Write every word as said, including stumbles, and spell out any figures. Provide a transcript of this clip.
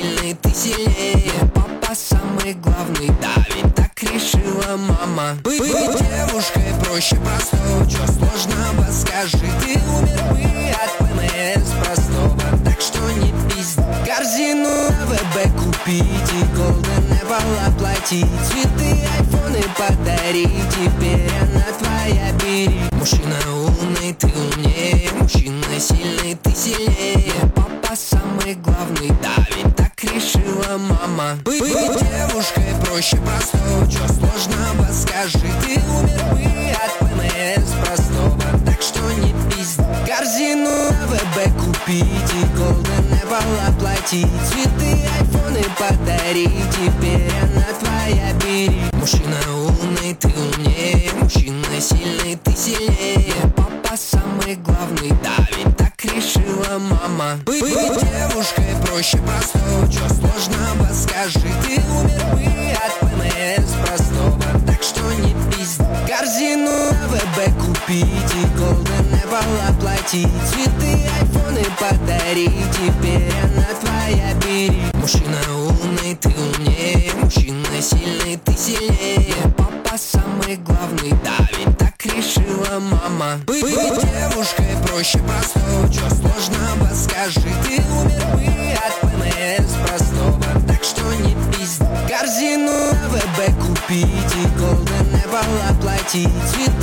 сильный, ты сильнее. Папа самый главный, да, ведь так решила мама. Быть, быть девушкой проще простого, чё сложного, скажи. Ты умер бы от ПМС простого, так что не пизди. Корзину на ВБ купить и Golden Apple оплатить, цветы, айфоны подарить, теперь она твоя, бери. Мужчина умный, ты умнее, мужчина сильный, ты сильнее. Папа самый главный, да, ведь так решила мама. Быть, быть девушкой проще простого, чё сложного, скажи. Ты умер бы от ПМС простого, так что не пизди. Корзину на ВБ купить и Golden Apple оплатить, цветы, айфоны подарить, теперь она твоя, бери. Мужчина умный, ты умнее, мужчина сильный, ты сильнее. Папа самый главный, да, ведь так решила мама. Быть, быть девушкой проще простого, чё сложного, скажи. Ты умер бы от ПМС простого, так что не пизди. Корзину на ВБ купить и Golden Apple оплатить, цветы, айфоны подарить, теперь она твоя, бери. Мужчина умный, ты умнее, мужчина сильный, ты сильнее. Папа самый главный, да, ведь так решила мама. Быть, быть девушкой проще простого, чё сложного, скажи. Ты умер бы от ПМС простого, так что не пизди. Корзину на ВБ купить и Golden Apple оплатить, цветы,